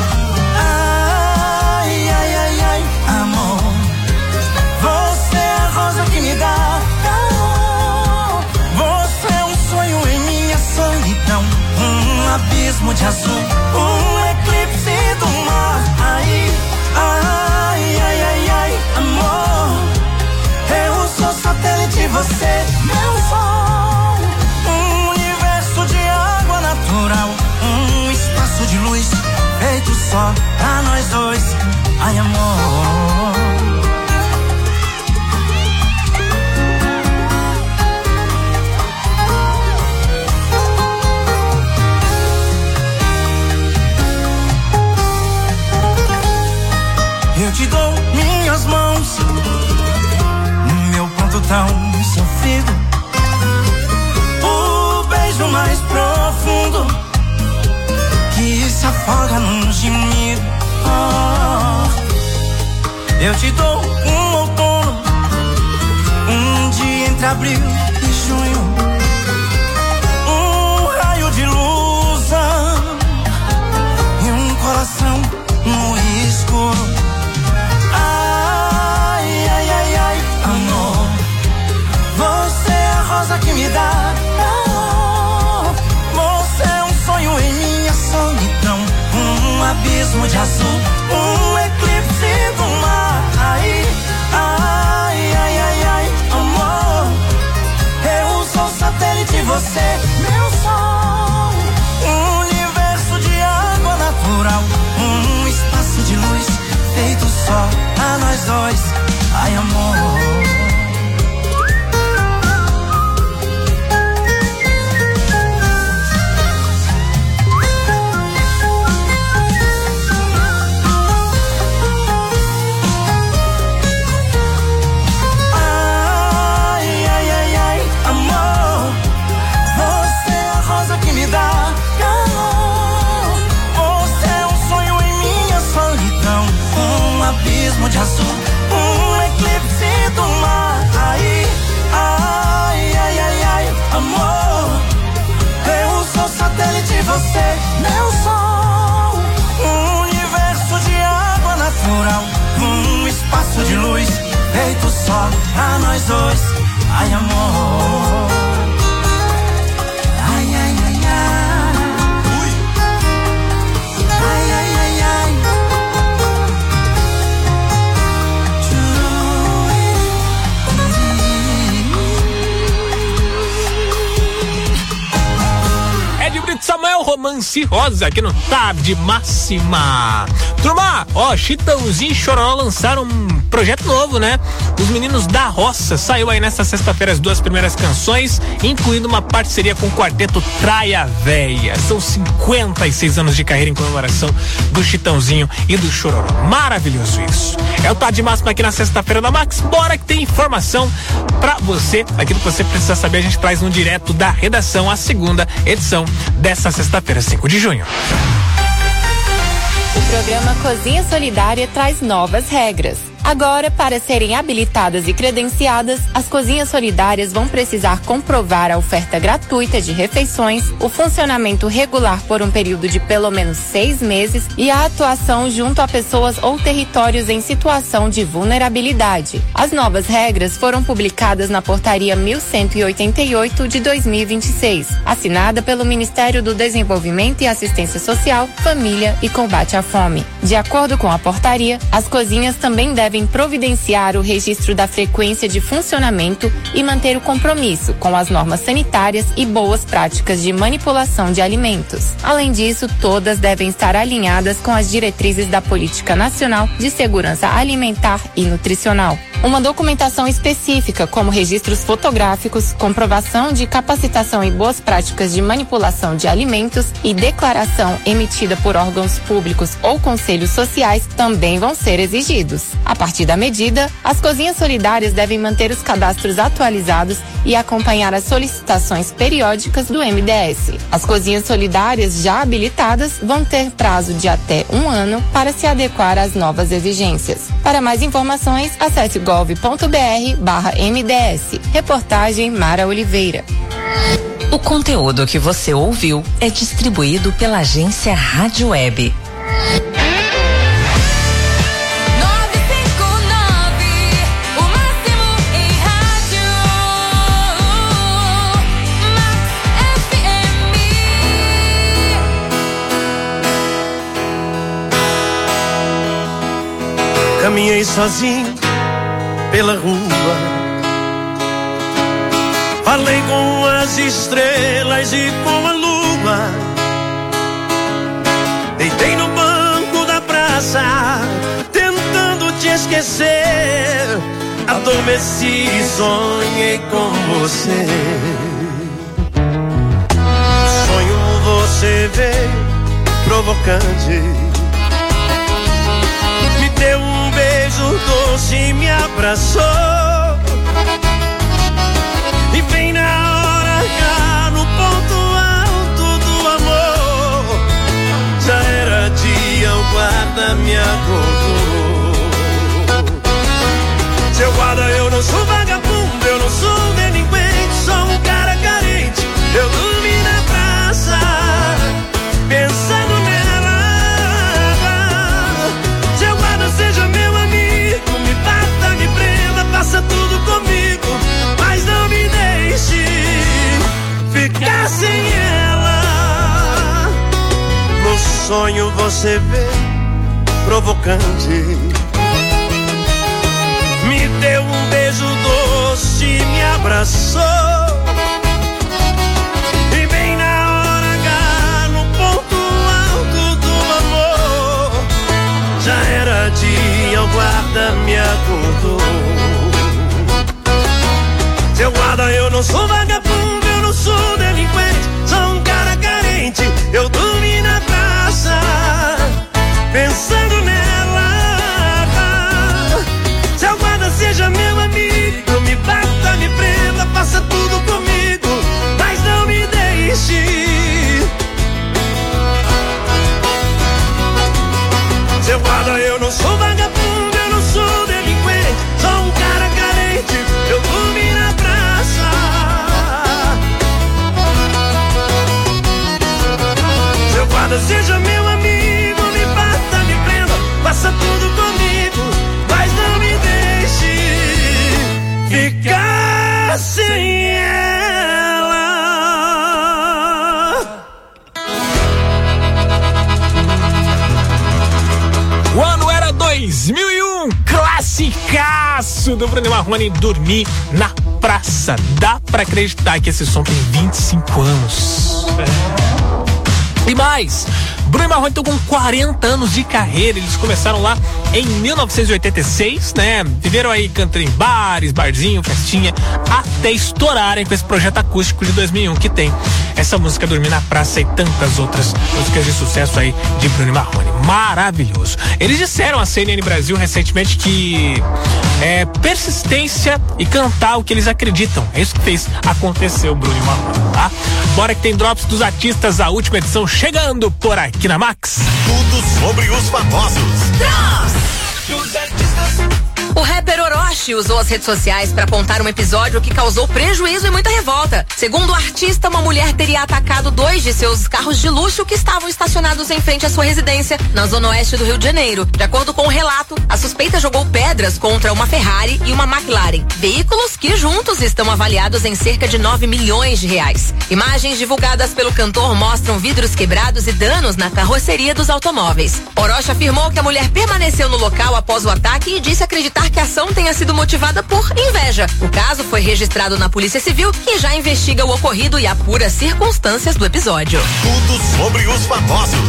Ai, ai, ai, ai, amor, você é a rosa que me dá calor, você é um sonho em minha solidão, um abismo de azul, um eclipse do mar. Ai, ai, ai, ai, ai, amor, eu sou satélite, você meu sol, um universo de água natural, um espaço de luz feito só pra nós dois. Ai, amor, eu te dou minhas mãos, meu ponto tão sofrido, o beijo mais profundo que se afoga num gemido. Oh, eu te dou um outono, um dia entre abril e junho, um raio de luz e um coração no escuro. Ai, ai, ai, ai, amor, você é a rosa que me dá calor, você é um sonho em minha solidão, um abismo de azul, um eclipse do mar. Ai, ai, ai, ai, ai, amor, eu sou satélite, você meu sol, um universo de água natural, um espaço de luz feito só pra nós dois. Ai, amor, de azul, um eclipse do mar. Ai, ai, ai, ai, ai, amor, eu sou satélite, você meu sol, um universo de água natural, um espaço de luz feito só pra nós dois. Ai, amor, ai, ai, ai, ai, ui, ai, ai, ai, ai.
Samuel Romance Rosa aqui no Tarde Máxima. Turma, ó, Chitãozinho e Chororó lançaram um projeto novo, né? Os Meninos da Roça. Saiu aí nesta sexta-feira as duas primeiras canções, incluindo uma parceria com o quarteto Traia Véia. São cinquenta e seis anos de carreira em comemoração do Chitãozinho e do Chororó. Maravilhoso isso. É o Tarde Máxima aqui na sexta-feira da Max. Bora que tem informação pra você. Aquilo que você precisa saber a gente traz no direto da redação, a segunda edição dessa sexta-feira, cinco de junho.
O programa Cozinha Solidária traz novas regras. Agora, para serem habilitadas e credenciadas, as cozinhas solidárias vão precisar comprovar a oferta gratuita de refeições, o funcionamento regular por um período de pelo menos seis meses e a atuação junto a pessoas ou territórios em situação de vulnerabilidade. As novas regras foram publicadas na Portaria mil cento e oitenta e oito de dois mil e vinte e seis, assinada pelo Ministério do Desenvolvimento e Assistência Social, Família e Combate à Fome. De acordo com a portaria, as cozinhas também devem providenciar o registro da frequência de funcionamento e manter o compromisso com as normas sanitárias e boas práticas de manipulação de alimentos. Além disso, todas devem estar alinhadas com as diretrizes da Política Nacional de Segurança Alimentar e Nutricional. uma documentação específica, como registros fotográficos, comprovação de capacitação e boas práticas de manipulação de alimentos e declaração emitida por órgãos públicos ou conselhos sociais, também vão ser exigidos. A partir da medida, as cozinhas solidárias devem manter os cadastros atualizados e acompanhar as solicitações periódicas do M D S. As cozinhas solidárias já habilitadas vão ter prazo de até um ano para se adequar às novas exigências. Para mais informações, acesse gov ponto br barra M D S. Reportagem Mara Oliveira.
O conteúdo que você ouviu é distribuído pela agência Rádio Web.
Caminhei sozinho pela rua, falei com as estrelas e com a lua, deitei no banco da praça, tentando te esquecer, adormeci e sonhei com você. Sonho você veio provocante, me deu um beijo doce e me abraçou, e bem na hora H, no ponto alto do amor, já era dia, o guarda me acordou. Seu guarda, eu não sou vagabundo, eu não sou delinquente, sou um cara carente, eu dormi na praça, pensando nela. Seu guarda, seja meu amigo, me bata, me prenda, faça tudo comigo, mas não me deixe ficar sem ela. No sonho você vê provocante, me deu um beijo doce e me abraçou, e bem na hora H, no ponto alto do amor, já era dia, o guarda me acordou. Seu guarda, eu não sou vagabundo, eu não sou delinquente, sou um cara carente, eu dormi na praça, pensando nela. Seu guarda, seja meu amigo, me bata, me prenda, faça tudo comigo, mas não me deixe. Seu guarda, eu não sou vagabundo, eu não sou delinquente, sou um cara carente, eu dormi na praça. Seu guarda, seja meu amigo, me bata, me prenda, faça tudo comigo, mas não me deixe ficar sem ela.
O ano era dois mil e um, classicaço do Bruno Marrone, Dormir na Praça. Dá pra acreditar que esse som tem vinte e cinco anos. É. E mais, Bruno Marrone estão com quarenta anos de carreira. Eles começaram lá em mil novecentos e oitenta e seis, né? Viveram aí cantando em bares, barzinho, festinha, até estourarem com esse projeto acústico de dois mil e um que tem essa música Dormir na Praça e tantas outras músicas de sucesso aí de Bruno Marrone. Maravilhoso. Eles disseram à C N N Brasil recentemente que é persistência e cantar o que eles acreditam. É isso que fez acontecer o Bruno Marrone, tá? Bora que tem drops dos artistas, a última edição chegando por aqui na Max.
Tudo sobre os famosos.
Dos artistas. O rapper Orochi usou as redes sociais para apontar um episódio que causou prejuízo e muita revolta. Segundo o artista, uma mulher teria atacado dois de seus carros de luxo que estavam estacionados em frente à sua residência, na zona oeste do Rio de Janeiro. De acordo com o relato, a suspeita jogou pedras contra uma Ferrari e uma McLaren, veículos que juntos estão avaliados em cerca de nove milhões de reais. Imagens divulgadas pelo cantor mostram vidros quebrados e danos na carroceria dos automóveis. Orochi afirmou que a mulher permaneceu no local após o ataque e disse acreditar que a ação tenha sido motivada por inveja. O caso foi registrado na Polícia Civil, que já investiga o ocorrido e apura as circunstâncias do episódio.
Tudo sobre os famosos.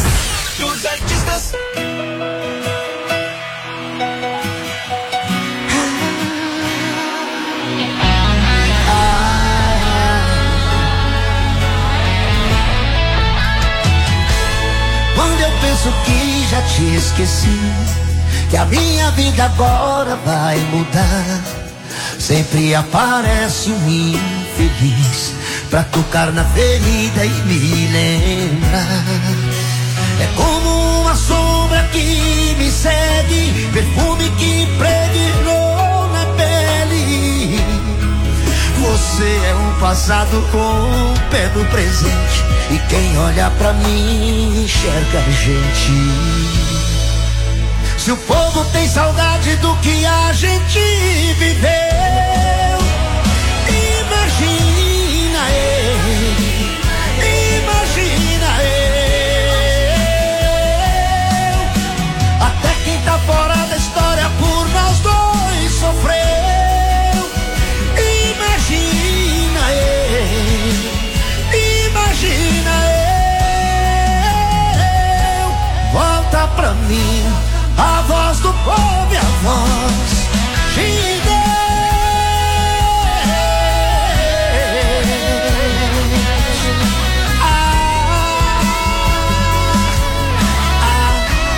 Dos artistas.
te esqueci, que a minha vida agora vai mudar. Sempre aparece um infeliz pra tocar na ferida e me lembrar. É como uma sombra que me segue, perfume que impregnou na pele. Você é um passado com o pé no presente, e quem olha pra mim enxerga a gente. Se o povo tem saudade do que a gente viveu, imagina eu, imagina eu. Até quem tá fora da história por nós dois sofreu. Imagina eu, imagina eu. Volta pra mim a voz do povo e a voz de Deus. Ah, ah.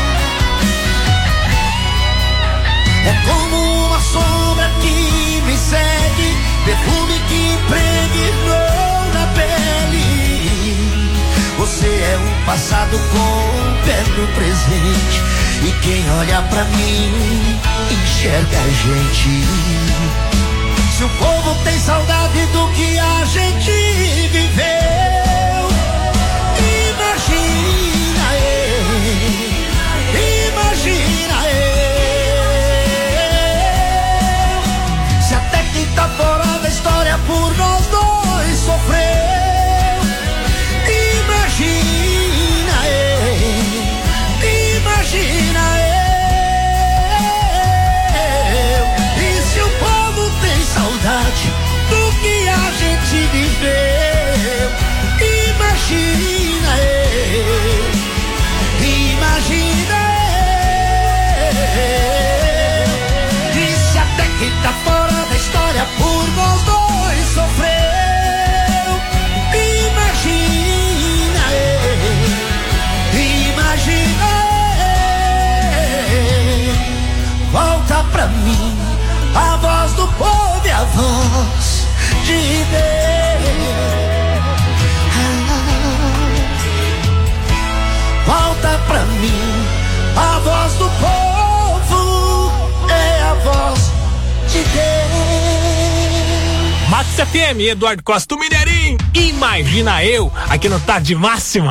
É como uma sombra que me segue, perfume que impregnou na pele. Você é um passado com o pé no presente, e quem olha pra mim enxerga a gente. Se o povo tem saudade do que a gente viveu, imagina eu, imagina eu. Se até quem tá fora da história por nós dois sofreu, imagina eu, imagina eu. E se o povo tem saudade do que a gente viveu, imagina eu, imagina eu. E se até quem tá fora da história por nós dois sofreu, imagina eu, imagina eu. Volta pra mim a voz do povo e a voz de Deus. Volta pra mim a voz do povo, é a voz de Deus.
Max F M, Eduardo Costa, o Mineirinho. Imagina eu, aqui no Tarde Máxima.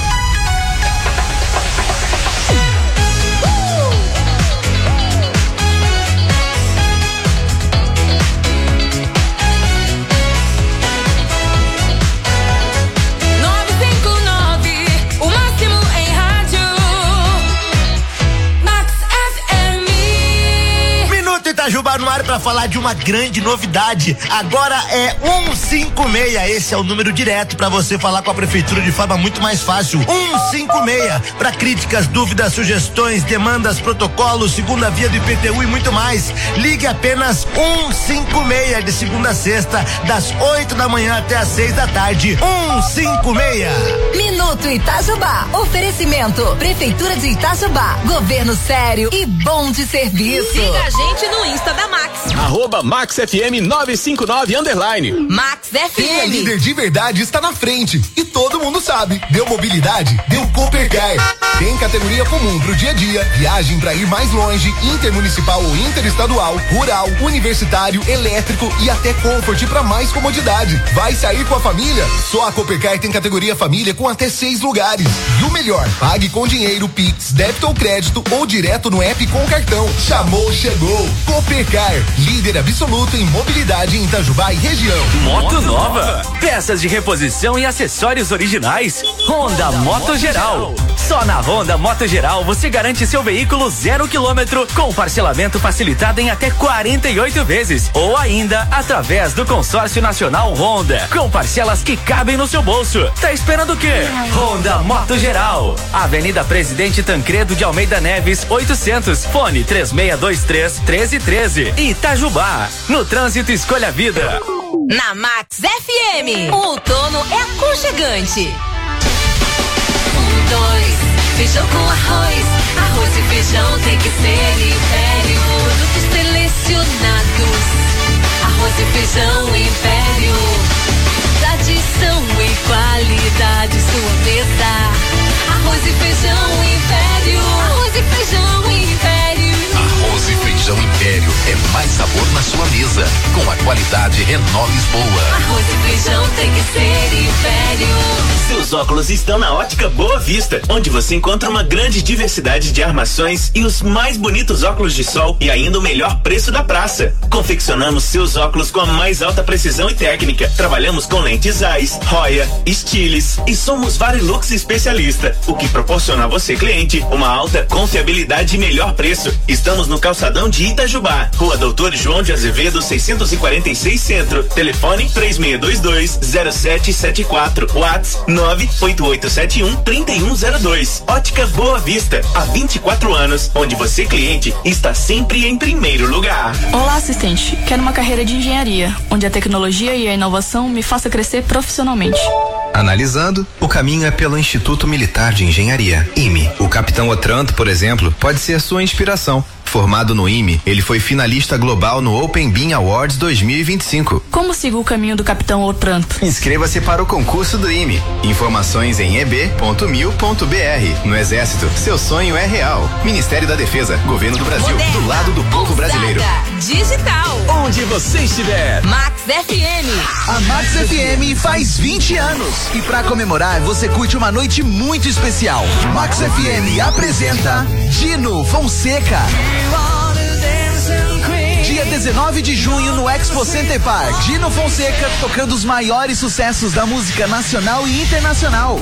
Itajubá no ar para falar de uma grande novidade. Agora é um cinco seis. Esse é o número direto para você falar com a prefeitura de forma muito mais fácil. um cinco seis para críticas, dúvidas, sugestões, demandas, protocolos, segunda via do I P T U e muito mais. Ligue apenas um cinco seis de segunda a sexta, das oito da manhã até as seis da tarde. um cinco seis.
Minuto Itajubá. Oferecimento Prefeitura de Itajubá. Governo sério e bom de serviço.
Siga a gente no Insta da Max.
Arroba Max F M novecentos e cinquenta e nove underline.
Max F M.
Quem é líder de verdade está na frente. E todo mundo sabe. Deu mobilidade, deu Coopercar. Tem categoria comum pro dia a dia, viagem pra ir mais longe, intermunicipal ou interestadual, rural, universitário, elétrico e até Comfort pra mais comodidade. Vai sair com a família? Só a Coopercar tem categoria família com até seis lugares. E o melhor, pague com dinheiro, Pix, débito ou crédito ou direto no app com cartão. Chamou, chegou. Coopercar, líder absoluto em mobilidade em Itajubá e região.
Moto nova, peças de reposição e acessórios originais. Honda Moto Geral. Só na Honda Moto Geral você garante seu veículo zero quilômetro com parcelamento facilitado em até quarenta e oito vezes ou ainda através do consórcio nacional Honda com parcelas que cabem no seu bolso. Tá esperando o quê? Honda Moto Geral. Avenida Presidente Tancredo de Almeida Neves oitocentos, fone três seis dois três, um três um três. Itajubá. No trânsito escolha a vida.
Na Max F M, o outono é aconchegante. Um, dois, feijão com arroz, arroz
feijão tem que ser Império. Produtos selecionados. Arroz e feijão Império. Tradição e qualidade, sua mesa. Arroz e feijão Império. Arroz e feijão Império.
Arroz e feijão Império é mais sabor na sua mesa. Com a qualidade Renault Lisboa.
Arroz e feijão tem que ser Império.
Seus óculos estão na Ótica Boa Vista, onde você encontra uma grande diversidade de armações e os mais bonitos óculos de sol e ainda o melhor preço da praça. Confeccionamos seus óculos com a mais alta precisão e técnica. Trabalhamos com lentes Zeiss, Roya, Stiles e somos Varilux especialista, o que proporciona a você, cliente, uma alta confiabilidade e melhor preço. Estamos no calçadão de Itajubá, Rua Doutor João de Azevedo, seiscentos e quarenta e seis Centro. Telefone três seis dois dois zero sete sete quatro. WhatsApp nove oito oito sete um três um zero dois. Ótica Boa Vista, há vinte e quatro anos, onde você, cliente, está sempre em primeiro lugar.
Olá, assistente. Quero uma carreira de engenharia, onde a tecnologia e a inovação me faça crescer profissionalmente.
Analisando, o caminho é pelo Instituto Militar de Engenharia, I M E. O capitão Otranto, por exemplo, pode ser sua inspiração. Formado no I M E, ele foi finalista global no Open Beam Awards dois mil e vinte e cinco.
Como sigo o caminho do capitão Otranto?
Inscreva-se para o concurso do I M E. Informações em e b ponto mil ponto b r. No Exército, seu sonho é real. Ministério da Defesa, Governo do Brasil, Moderna, do lado do povo brasileiro.
Digital.
Onde você estiver.
Max F M.
A Max F M faz vinte anos. E pra comemorar, você curte uma noite muito especial. Max F M apresenta Dino Fonseca. Dia dezenove de junho no Expo Center Park. Dino Fonseca tocando os maiores sucessos da música nacional e internacional.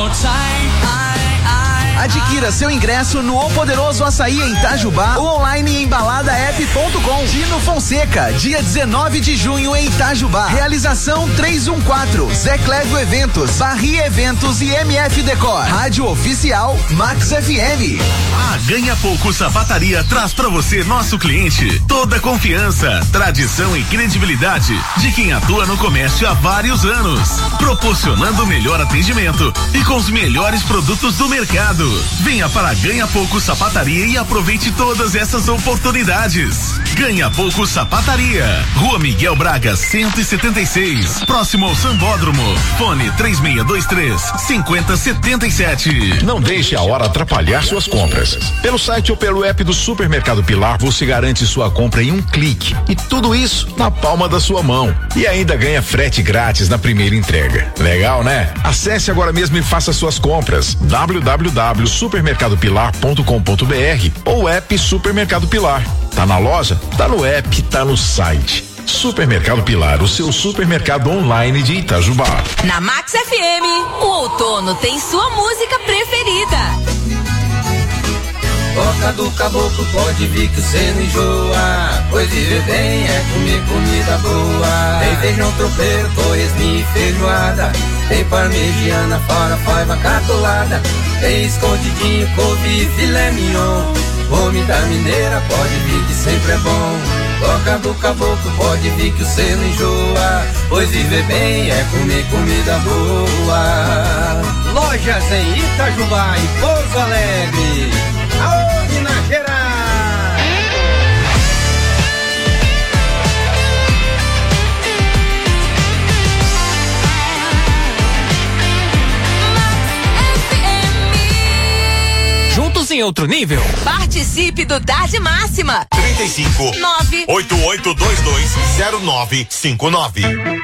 Adquira seu ingresso no O Poderoso Açaí em Itajubá ou online em balada app ponto com. Dino Fonseca, dia dezenove de junho em Itajubá. Realização três um quatro, Zé Clédio Eventos, Barri Eventos e M F Decor. Rádio Oficial Max F M.
A Ganha Pouco Sapataria traz pra você, nosso cliente, toda a confiança, tradição e credibilidade de quem atua no comércio há vários anos, proporcionando o melhor atendimento e com os melhores produtos do mercado. Venha para Ganha Pouco Sapataria e aproveite todas essas oportunidades. Ganha Pouco Sapataria, Rua Miguel Braga cento e setenta e seis, próximo ao Sambódromo. Fone três seis dois três cinco zero sete sete.
Não deixe a hora atrapalhar suas compras. Pelo site ou pelo app do Supermercado Pilar, você garante sua compra em um clique e tudo isso na palma da sua mão. E ainda ganha frete grátis na primeira entrega. Legal, né? Acesse agora mesmo e faça suas compras. w w w ponto supermercado pilar ponto com ponto b r ou app Supermercado Pilar. Tá na loja? Tá no app, tá no site. Supermercado Pilar, o seu supermercado online de Itajubá.
Na Max F M, o outono tem sua música preferida.
Boca do caboclo, pode vir que você não enjoa, pois viver bem é comer comida boa. Tem feijão tropeiro, torresminho e feijoada, tem parmegiana, fora faiva catolada, tem escondidinho, couve e filé mignon. Fome da mineira, pode vir que sempre é bom. Boca do caboclo, pode vir que você não enjoa, pois viver bem é comer comida boa. Lojas em Itajubá e Pouso Alegre. Aô, Minas Gerais!
Juntos em outro nível.
Participe do Tarde Máxima.
trinta e cinco,
nove
oito oito dois dois zero nove cinco nove.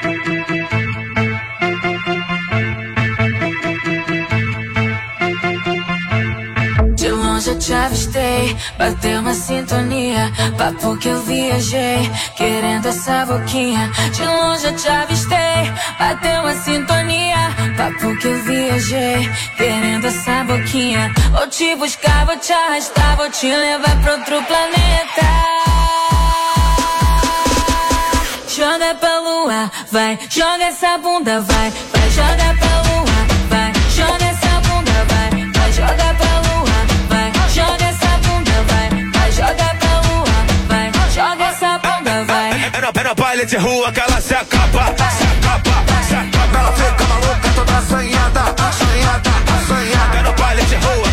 De longe eu te avistei, bateu uma sintonia, papo que eu viajei, querendo essa boquinha. De longe eu te avistei, bateu uma sintonia, papo que eu viajei, querendo essa boquinha. Vou te buscar, vou te arrastar, vou te levar pra outro planeta. Joga pra lua, vai, joga essa bunda, vai, vai, joga pra lua, vai, joga essa bunda, vai, vai, joga pra lua, vai, joga essa bunda, vai, vai, joga pra lua, vai, joga essa bunda, vai.
É no, é no baile de rua que ela se acaba, se acaba, se acaba. Ela fica maluca, toda assanhada, assanhada, assanhada. É no baile de rua